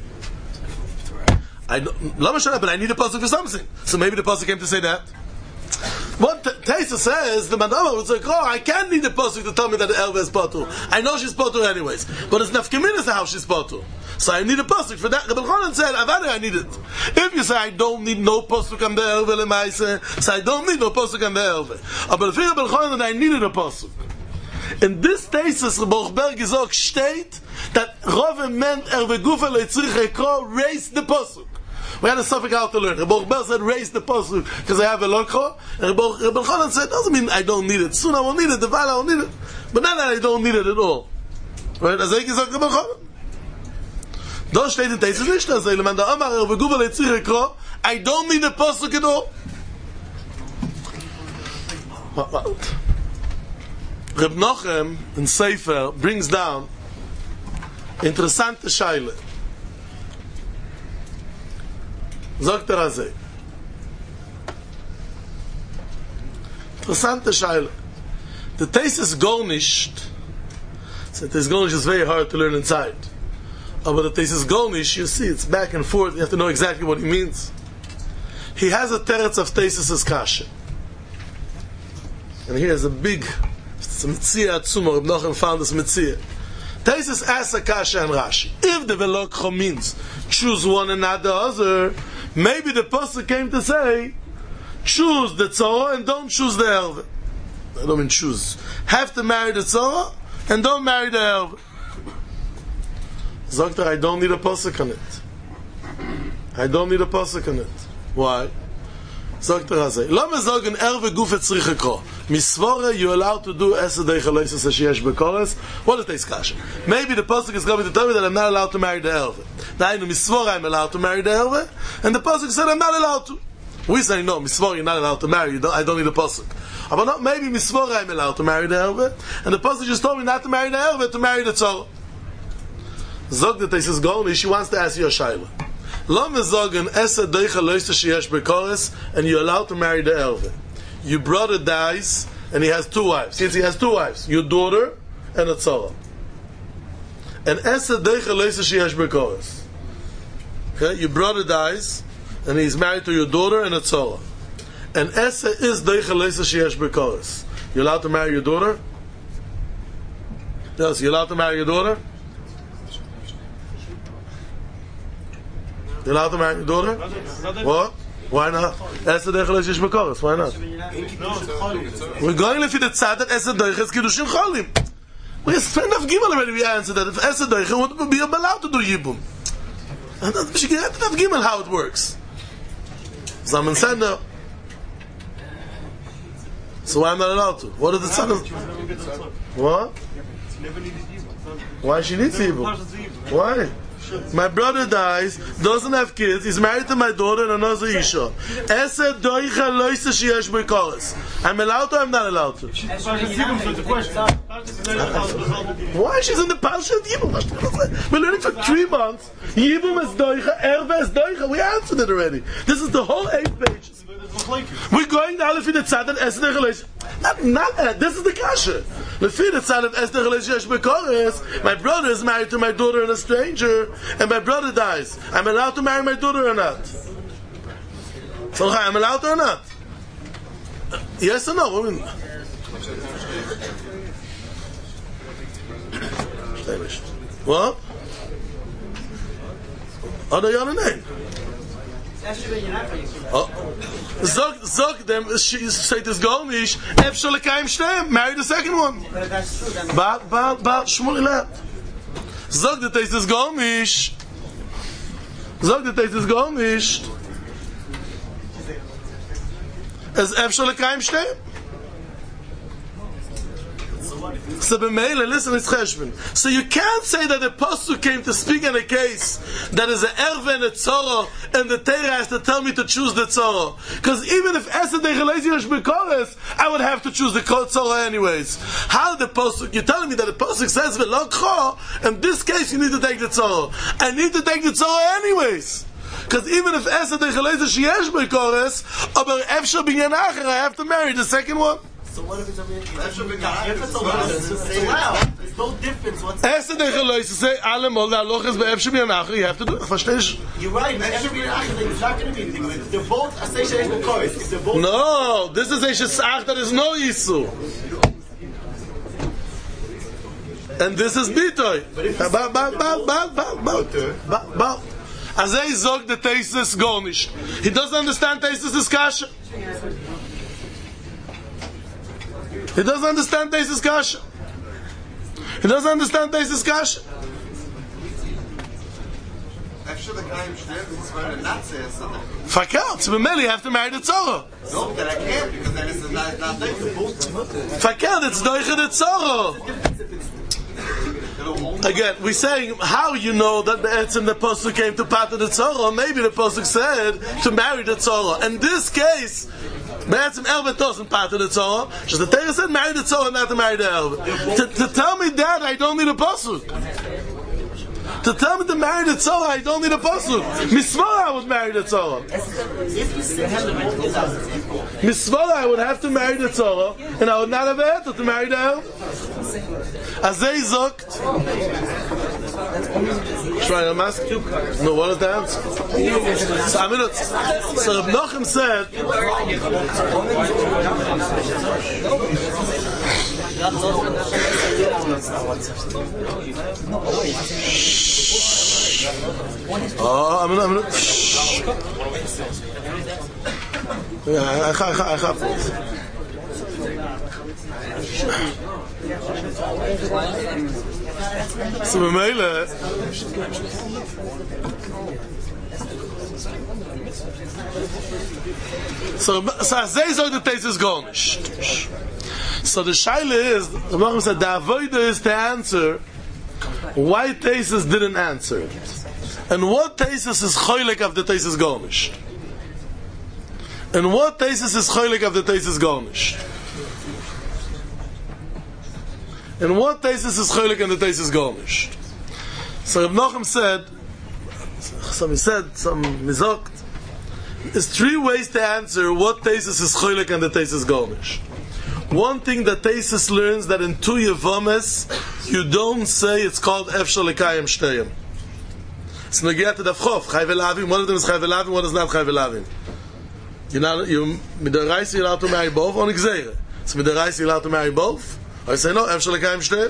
I don't, but I need a pasuk for something. So maybe the pasuk came to say that. What Teisus says, the Madama would say, oh, I can't need a pasuk to tell me that the erve is potu. I know she's potu anyways, but it's nafkeminas how she's potu. So I need a pasuk for that. Rabbi Elchanan said, Avada, I need it. If you say I don't need no pasuk on the erve lemaise, so I don't need no pasuk on the erve. But if Rabbi Elchanan, I needed a pasuk. In this Teisus, Rebbe Berg gesagt steht that Rove meant erve gufa leitzich ekro raised the pasuk. We had a suffix how to learn. Rebbe Berg said raise the pasuk because I have a lokho. And Rebbe Elchanan said doesn't mean I don't need it. Soon I will need it. The val I will need it. But not that I don't need it at all. Right? As I gesagt Rebbe Elchanan. Da steht in Teisus nicht das. Leman da'omar erve gufa leitzich ekro. I don't need the pasuk at all. What? What? Reb Nochem in Sefer brings down interessante Scheile. Sagt er also. Interessante Scheile. The thesis Golnisht, so the thesis Golnisht is very hard to learn inside. But the thesis Golnisht, you see, it's back and forth, you have to know exactly what he means. He has a teretz of thesis Kasha. And here is a big, it's a Mitzia Atzuma, Reb Nochem found this Mitzia. Thesis asks a Kasha and Rashi. If the Velokcho means choose one and not the other, maybe the pasuk came to say, choose the tzorah and don't choose the erve. I don't mean choose. Have to marry the tzorah and don't marry the erve. Zokter, I don't need a pasuk on it. I don't need a pasuk on it. Why? Zokter Hazeh. Lo mezogen erve gufet tzricheko. Misvore, you're allowed to do esedei chaloises asheyesh bekores. What is this kasha? Maybe the pasuk is going to tell me that I'm not allowed to marry the erve. Now, in misvore, I'm allowed to marry the erve, and the pasuk said I'm not allowed to. We say no, misvore, you're not allowed to marry. You don't, I don't need a pasuk. But not maybe misvore, I'm allowed to marry the erve, and the pasuk just told me not to marry the erve, to marry the tzorah. Zog that says Golnish, she wants to ask you a shayla. Lo mezogen esedei chaloises asheyesh bekores, and you're allowed to marry the erve. Your brother dies, and he has two wives. Since he has two wives, your daughter and a tzorah. And Esa deicha leisa sheyesh bekores. Okay, your brother dies, and he's married to your daughter and a tzorah. And Esa is deicha leisa sheyesh bekores. You're allowed to marry your daughter? Yes, you're allowed to marry your daughter? You're allowed to marry your daughter? What? Why not? Esa deicha leisa sheyesh bekores. Why not? We're going to the tzad that Esa deicha is kiddushin cholim. We have spent enough Gimel already. We answered that if Esa deicha would be allowed to do yibum. And that's we should get enough Gimel how it works. Zaman said no. So why am I not allowed to? What is the son of? What? Why she needs yibum? Why? My brother dies, doesn't have kids, he's married to my daughter and another Isha. Esa doicha loisa sheyesh bekores. I'm allowed to or I'm not allowed to? Why she's in the Parsha of Yibum? We're learning for three months. Yibum is doicha, erve is doicha. We answered it already. This is the whole eight pages. We're going now lefi the tzad of Esa deicha loisa. Not, not uh, this is the kasha. Lefi the tzad of Esa deicha loisa sheyesh bekores. My brother is married to my daughter and a stranger, and my brother dies. I'm allowed to marry my daughter or not? So I'm allowed to or not? Yes or no? I mean, what? Oh, the other name. Oh, zog zog them. She say this girl nish. Efshel lekayim shneim. Marry the second one. Ba ba ba shmul ilat. Zog that this girl nish. Zog that this girl nish. As efshel lekayim shneim. So b'meila, listen, it's cheshbon. So you can't say that the pasuk came to speak in a case that is an erve and a tzorah, and the Torah has to tell me to choose the tzorah. Because even if Esa deicha loisa sheyesh bekores, I would have to choose the tzorah anyways. How the pasuk? You're telling me that the pasuk says v'lokcho. In this case, you need to take the tzorah. I need to take the tzorah anyways. Because even if Esa deicha loisa sheyesh bekores, aber efshar binyan acher, I have to marry the second one. So what if it's a if it's allowed? It's allowed. There's no difference. What's Esa deicha loisa say alemol the aloch is be'efshar binyan acher. You have to do it. Verstehst? You're right. Efshar binyan acher is not going to be anything. They're both asay sheyesh bekores. If they're both no, this is a shesach that is no yisu. And this is bitoy. Ba ba ba ba ba ba ba ba. Azay zog the tesis gornish. He doesn't understand tesis discussion. He doesn't understand tesis kasha. He doesn't understand tesis kasha. Fakelt, so b'meli you have to marry the tzorah. No, that I can't because then it's not not there. Fakelt, it's doicha the tzorah. Again, we're saying how you know that the etzim the pasuk came to part of the tzorah. Maybe the pasuk said to marry the tzorah. In this case, Be'etzim Elva doesn't part of the Torah. Just the Torah said marry the Torah, not to marry the Elva. To, to tell me that, I don't need a pasuk. To tell me to marry the Torah, I don't need a pasuk. Misvara, I would marry the Torah. Misvara, I would have to marry the Torah, and I would not have had to marry the Elva. Azay zokt. Try to ask. No, what is the answer? So, I mean, so Reb Nochem said. Oh, I'm gonna. I'm gonna. Yeah, I have. I have. So Mamela. So, so they say the taste is gone. So the shaila is, the Rambam said, the avodah is to answer why Taisus didn't answer it. And what Taisus is choylek of the Taisus garnish. And what Taisus is choylek of the Taisus garnish. And what Taisus is choylek of the Taisus garnish. So Reb Nochem said, some he said, some mizokt, there's three ways to answer what Taisus is choylek and the Taisus garnish. One thing that Taisus learns that in two Yevomes you don't say it's called Efshar Lekayim Shteyim. It's Nagiat to Davchov, Chai Velavim, one of them is Chai Velavim, one is not Chai Velavim. You're not, you, Midoraisa you're allowed to marry both, on Gzeira. So Midoraisa you're allowed to marry both? Or you say no, Efshar Lekayim Shteyim.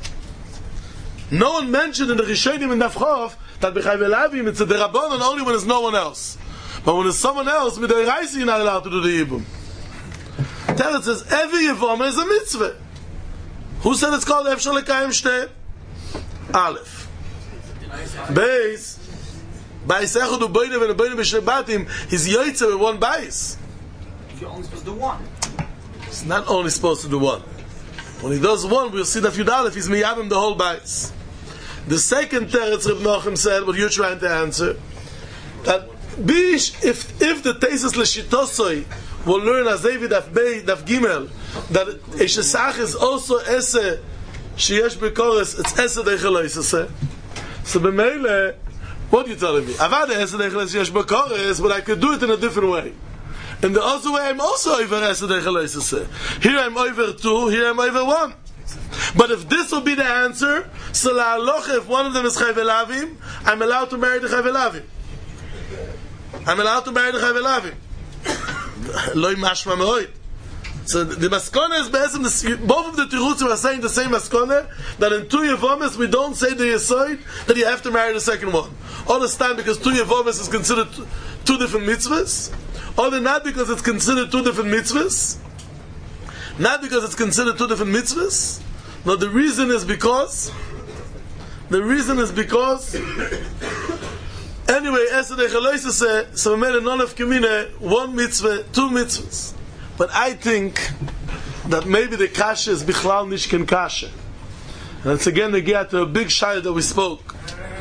No one mentioned in the Rishonim in Davchov that by Chai Velavim it's a Derabanan only when there's no one else. But when there's someone else, Midoraisa you're not allowed to do the Yibum. Teretz says every Yevama is a mitzvah. Who said it's called Efshar Lekayim Shteyim? Aleph. Beis. Beis Echad U'Boinav and U'Boinav B'Shnebatim. He's Yoitze with one Beis. You're only supposed to do one. He's not only supposed to do one. When he does one, we'll see that Yud Aleph, he's Miyavim the whole Beis. The second Teretz Reb Nochem said, what you're trying to answer, that Bish, if, if the Taisus L'Shitosoi will learn as David Daf Bey, Daf Gimel, that Eshesach is also Ese, Sheyesh Bekoros, it's Ese Deicheloisese. So B'meile, what are you telling me? I've had Ese Deicheloisese Sheyesh Bekoros, but I could do it in a different way. In the other way, I'm also over Ese Deicheloisese. Here I'm over two, here I'm over one. But if this will be the answer, so la'aloch, if one of them is Chai Velavim, I'm allowed to marry the Chai Velavim. I'm allowed to marry the Chai Velavim. Loi mashma me'oid. So the maskona is basically, both of the Tirutzim are saying the same maskona, that in two Yevomes we don't say the Yesoid, that you have to marry the second one. All this time because two Yevomes is considered two different mitzvahs, or not because it's considered two different mitzvahs, not because it's considered two different mitzvahs. No, the reason is because, the reason is because, anyway, so we made a non of Kamine, one mitzvah, two mitzvahs. But I think that maybe the kasha is Bichlal Nishken kasha. And it's again the get to a big shayla that we spoke.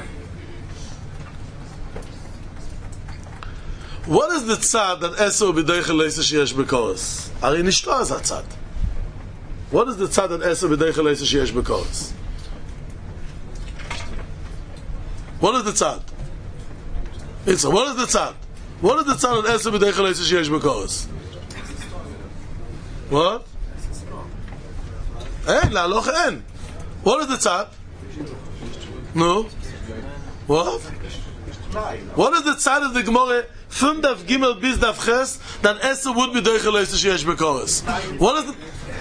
What is the tzad that Esau b'deichel leisa sheyesh b'koros? Ari nishto az tzad. What is the tzad that Esau b'deichel leisa sheyesh b'koros? What is the tzad? It's a, what is the tzad? What is the tzad that Esau b'deichel leisa sheyesh b'koros? What? En, la'aloch en. What is the tzad? No. What? What is the tzad of the Gemara? From Daf Gimel bis Daf Ches, that Esau would be deichel leisa sheyesh b'koros. What is the?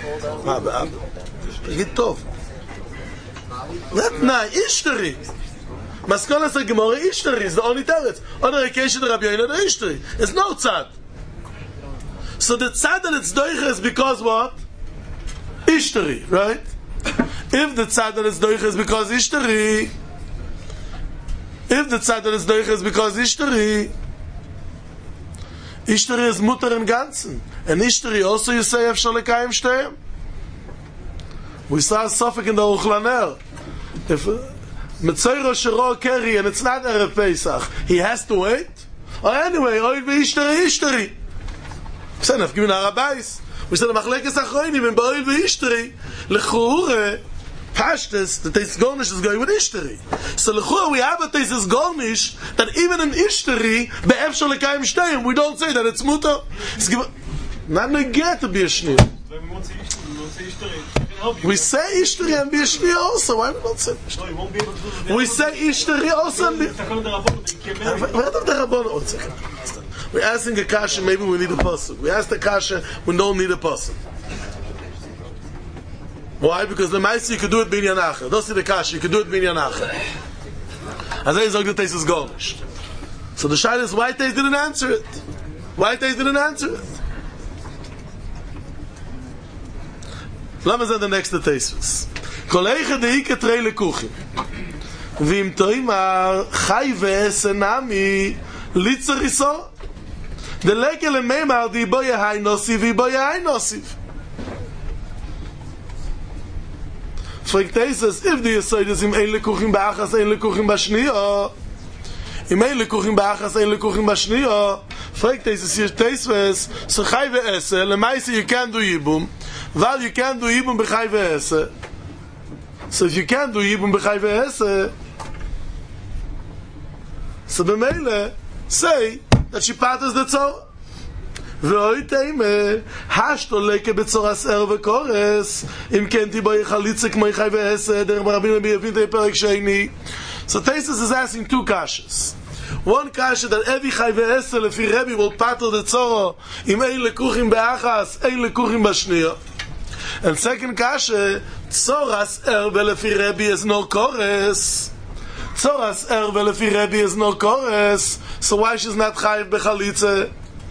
Get tov. Not na ishtari. Maskana sa Gemara ishtari is the only teretz. Other occasion the Rabbi Yoina the ishtari. There's no tzad. So the tzad that it's doicha is because what? Ishtari, right? If the tzad that it's doicha is because ishtari, if the tzad that it's doicha is because ishtari, ishtari is mutter in ganzen. And ishtari also you say Efshar Lekayim Shteyim. We saw a suffix in the Uchlaner. If Metzoiro Shiro Keri and it's not Erev Pesach, he has to wait. Or anyway, Oy Ishtari Ishtari. said I've given Arabais. We said Machlekes Achronim in Ba'il ve'Ishteri. Lechure, Pashtus, the Tesis Gornish is going with Ishteri. So Lechure, we have a Tesis Gornish that even in Ishteri, be'efshar lekayim shteyim, we don't say that it's mutar. It's given, not negate to be a shnir. We say Ishteri and be a shnir also. Why we not say Ishteri? We say Ishteri also and be... We're asking a kasha, maybe we need a pasuk. We ask the kasha, we don't need a pasuk. Why? Because the Maisi you could do it binyan acher. Don't see the kasha, you could do it binyan acher. As I say, the taste is garnished. So the shayla is why they didn't answer it. Why they didn't answer it. Let me say the next taste. Kollege de hike trele kuchim. Vim toimar chai ve'esenami litzer iso. The lekel meimar di boye hay nosiv vi boye hay nosiv. Fragt Jesus, if the Yesod is im ein lekuchim ba'achas ein lekuchim b'shniya, im ein lekuchim ba'achas ein lekuchim b'shniya, fragt Jesus, here Teisves, so chai ve'ese, lemaisi you can do yibum, val you can do yibum b'chai ve'ese. So if you can do yibum b'chai ve'ese, so b'meile, say that she patters the Torah. ואוי תימה, השתו לקה בצורס ער וקורס, אם כן תיבוי חליצה כמו חי ועשר, דרך מרבים ביבין תי פרק שני. So Tesis is asking two kashas. One kasha that every חי ועשר לפי רבי will patter the Torah, אם אין לקוחים באחס, אין לקוחים בשנייה. And second kasha, צורס ער ולפי רבי is no kores. צורס ער ולפי רבי is no kores. So why she's not חייב בחליצה?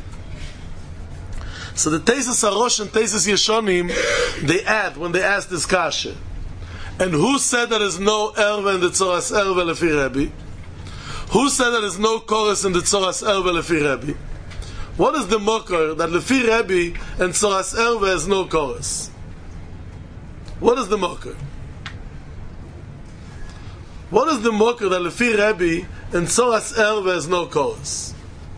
So the Tesis Arosh and Tesis Yeshonim, they add when they ask this kasha. And who said that there's no erva in the Tzoras erva lefi Rebbe? Who said that there's no chorus in the Tzoras erva lefi Rebbe? What is the mokar that lefi Rebbe and Tzoras erva is no chorus? What is the mokar? What is the mokar that lefi Rebbe and Tzoras erva is no chorus?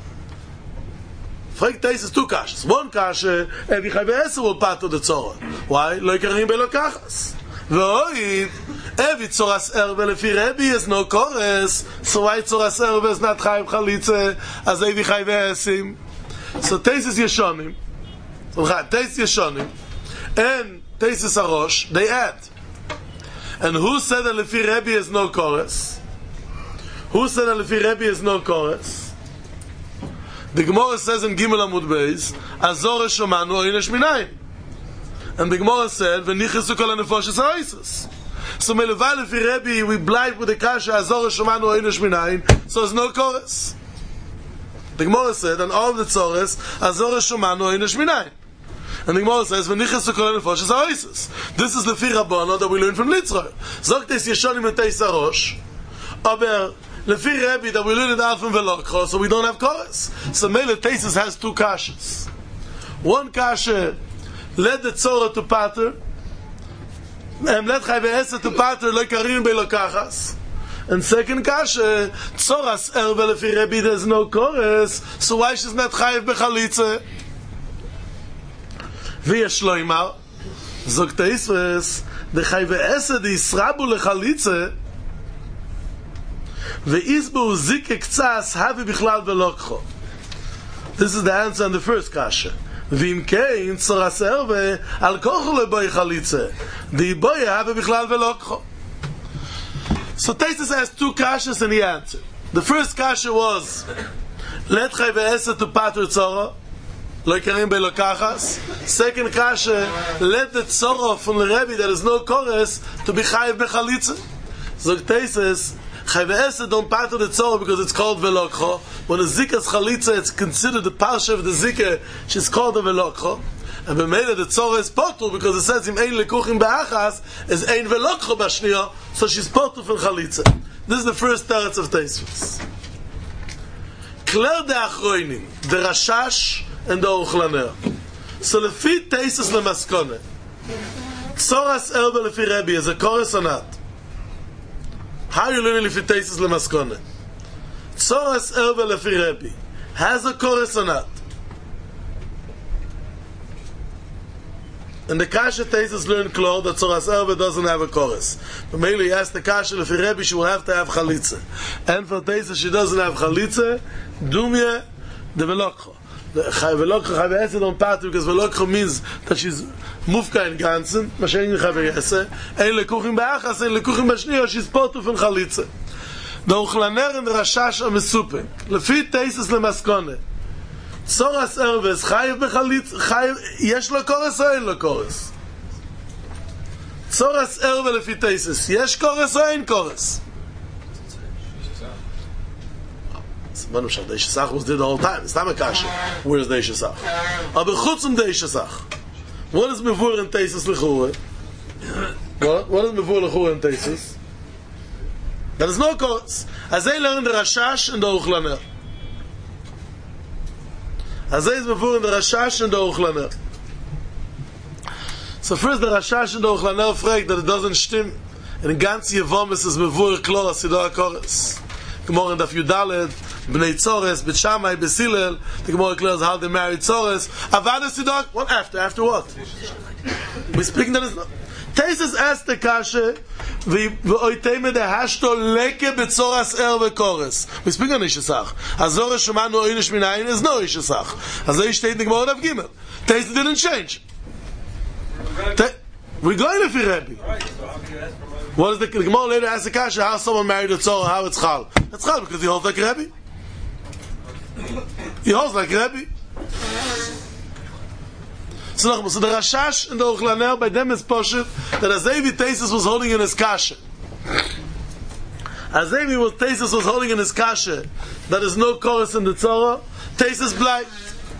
Fragt Tesis two kashas. One kasha, Evi Chai Ve'eser will patter the Torah. Why? Lo ikarim belo kachas. V'oid, Evi Tzoras erva lefi Rebbe is no chorus, so why Tzoras erva is not Chai Chalitze as Evi Chai Ve'esim? So Tesis Yeshonim, Tesis Yeshonim, and Tesis Arosh, they add. And who said that lefi Rebbe is no chorus? Who said that lefi Rebbe is no chorus? The Gemara says in Gimel Amud Beis, Azor Shomanu Oynesh Minayin. And the Gemara said, V'nichisu kol hanefoshes ha'oisos. So Meleval lefi Rebbe, we blind with the kasha, Azor Shomanu Oynesh Minayin, so there's no chorus. The Gemara said, and all of the tzores, Azor Shomanu Oynesh Minayin. And the Gemara says, V'nichisu kol hanefoshes ha'oisos. This is the lefi Rabbana that we learn from Litzror. Zok Teis Yeshonim and Teis Arosh, aber lefi Rebbe that we learn it out from Velokho, so we don't have chorus. So Mele Tesis has two kashas. One kasha, let the Tzorah to pater, and let Chai Ve'eser to pater, lo karim belokachas. And second kasha, Tzoras erva lefi Rebbe, there's no chorus, so why she's not Chayiv bechalitze? V'yesh lo imar, zog Teisves, the Chai Ve'eser, the Yisrabu lechalitze, Ve'izbu zike ktsas havi bichlal velokcho. This is the answer on the first kasha. V'im kein tzoras erve al kocho leboy chalitze. The boy havi bichlal velokcho. So Tesis has two kashas and he answered. The first kasha was, let Chai Ve'eser to pater tzora, lo ikarim belokachas. Second kasha, let the tzora from the Rebbe that is no chorus to be chayiv bechalitze. So Tesis, Chai Ve'eser don't pater the Tzorah because it's called Velokcho. When a Zika's Chalitza, it's considered the Parsha of the Zika, she's called a Velokcho. And B'meila the Tzorah is Potul because it says, Im ein lekuchim ba'achas, is ein Velokcho b'shniya, so she's Potul from Chalitza. This is the first teretz of Teisvus. Kler de Achroinim, the Rashash and the Ochlaner. So lefi Teisus lemaskone, Tzoras erba lefi Rebbe is a chorus or not? How are you learning lefi Teisus lemaskone? Tzoras erba lefi Rebbe has a chorus or not? And the Kasha Taisus learned clear that Tzoras Erva doesn't have a chorus. But mainly he asked the Kasha if Rebbe she will have to have Chalitza. And for Taisus she doesn't have Chalitza, Dumya the Velokcho. The Velokcho Chavese don't part because Velokcho means that she's Mufka in Ganzen, Mashen Chavese, Ein Lekuchim Be'achas, Ein Lekuchim B'Shniya, she's Potuf in Chalitza. The Uchlaner and the Rashash are Mesupik. Lefi Taisus Lemaskone. Tzoras Erva is Chayiv B'Chalitza, Chayiv, Yesh lo Kores or Ein lo Kores? Tzoras Erva lefi Taisus, Yesh Kores or Ein Kores? Man shall Deish Sach was did the whole time. It's not a kasha. Where is Deish Sach? Aber chutz um Deish Sach. What is Mevur in Taisus L'chura? What? What is Mevur L'chura in Taisus? There is no chorus. As they learn the Rashash and the Uchlaner. As they is Mevur in the Rashash and the Uchlaner. So first the Rashash and the Uchlaner fragt that it doesn't stim. In ganz Yevomis is Mevur Klor Asidah chorus. Gemara in Daf Yudalet, Bnei Tzores, Bet Shammai, Besilel. The Gemara declares how they married Tzores. Avada Sidok. What after? After what? We speaking that is not. Taisus asked the Kasha, V'oiteme de hashto leke betzoras erve kores. We speak on Ishesach. Azor Shemanu oinish minayin is no Ishesach. Azor steht in the Gemara of Gimel. Taisus didn't change. We're going to Rebbe. What is the Gemara later asks the Kasha how someone married a Tzorah, how it's Chal? It's Chal because he holds like Rebbe. He holds like Rebbe. So, so the Rashash and the Uchlaner by them is Poshet that Azevi Taisus was holding in his Kasha. Azevi was Taisus was holding in his Kasha that is no chorus in the Tzorah. Taisus blind.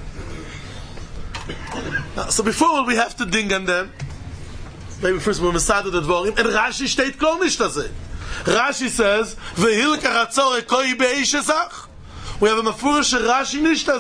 So before we have to ding on them. Maybe first when we started the Dvorim, and Rashi steht klar nicht das. Rashi says, "Vehilka ratzore koi beishesach." We have a mafurish Rashi nicht das.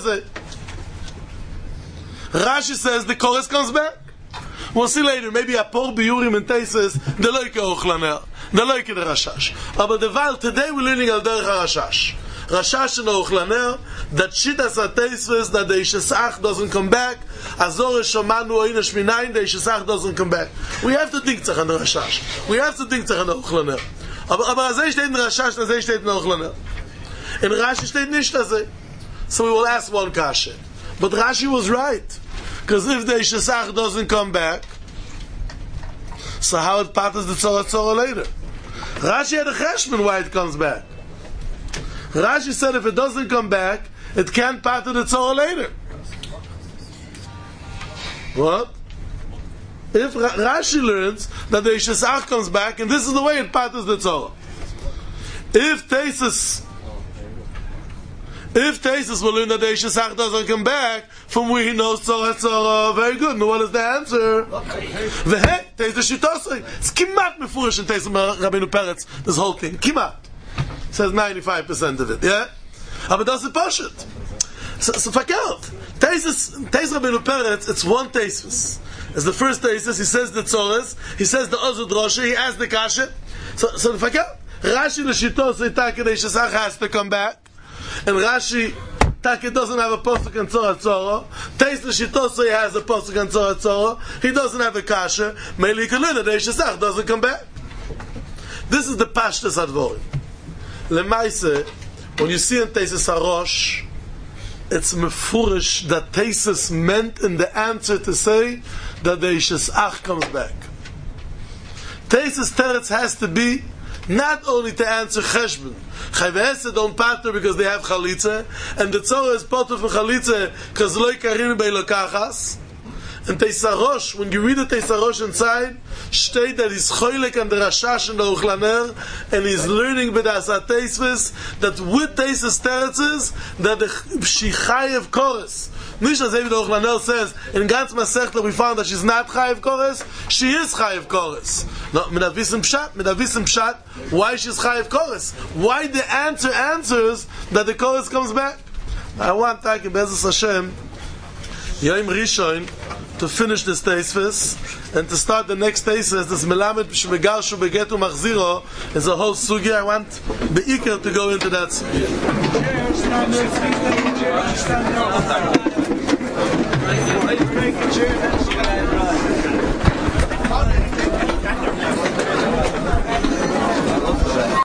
Rashi says the chorus comes back. We'll see later. Maybe a por biurim and Taisus the loike ochlaner, the loike the Rashash. But the val today we're learning al derech Rashash. Rashash and Ochlaner, that Shitas Taisus that the Ishesach doesn't come back. Azor Shomanu Oinish Minayin, the Ishesach doesn't come back. We have to think tzach on the Rashash. We have to think tzach on the Ochlaner. Aber Azay steht in Rashash, Azay steht in Ochlaner. In Rashi steht nicht Azay. So we will ask one kasha. But Rashi was right. Because if the Ishesach doesn't come back, so how it patters the Tzorah Tzorah later? Rashi had a cheshbon why it comes back. Rashi said if it doesn't come back, it can't patter the Tzorah later. What? If Ra- Rashi learns that the Ishesach comes back, and this is the way it patters the Tzorah. If Taisus, if Taisus will learn that the Ishesach doesn't come back, from where he knows Tzorah Tzorah, very good. And what is the answer? V'hei, Taisus Shitosai. It's kimat mefurish in Taisus Rabbeinu Peretz, this whole thing. Kimat. Says ninety-five percent of it, yeah? But does it push it? So, so fakelt. Taisus, Taisus Rabbeinu Peretz, it's one Taisus. It's the first Taisus, he says the Tzores, he says the Ozud Roshi, he asks the Kasha. So, so the fakelt. Rashi l'shitosai Taka the Ishesach has to come back. And Rashi, Taka doesn't have a Posuk in Tzorah Tzorah. Taisus l'shitosai has a Posuk in Tzorah Tzorah. He doesn't have a Kasha. Meili Kalina, the Ishesach doesn't come back. This is the Pashtas Advorim. Lemaise, when you see in Taisus Harosh, it's mefurish that Taisus meant in the answer to say that the Ishesach comes back. Taisus Teretz has to be not only to answer Cheshbon. Chayvese don't pater because they have Chalitza, and the Tzorah is pater for Chalitza because loy karim bei lokachas. And Teisarosh, when you read the Teisarosh inside, state that he's choylek and the Rashash and the Uchlaner, and he's learning b'das ha-Teisvis, that with Teisus Teretzes, that the she chayev kores. Nicht as David Uchlaner says, in ganz Masechta we found that she's not chayev kores, she is chayev kores. No, medavisim pshat, medavisim pshat, why she's chayev kores? Why the answer answers that the kores comes back? I want to take Be'ezus Hashem, Yom Rishon, to finish this Teisvis and to start the next Teisvis. This Melamed Shmegarshu Begetu Machziro is a whole sugi. I want the Iker to go into that sugi. Right.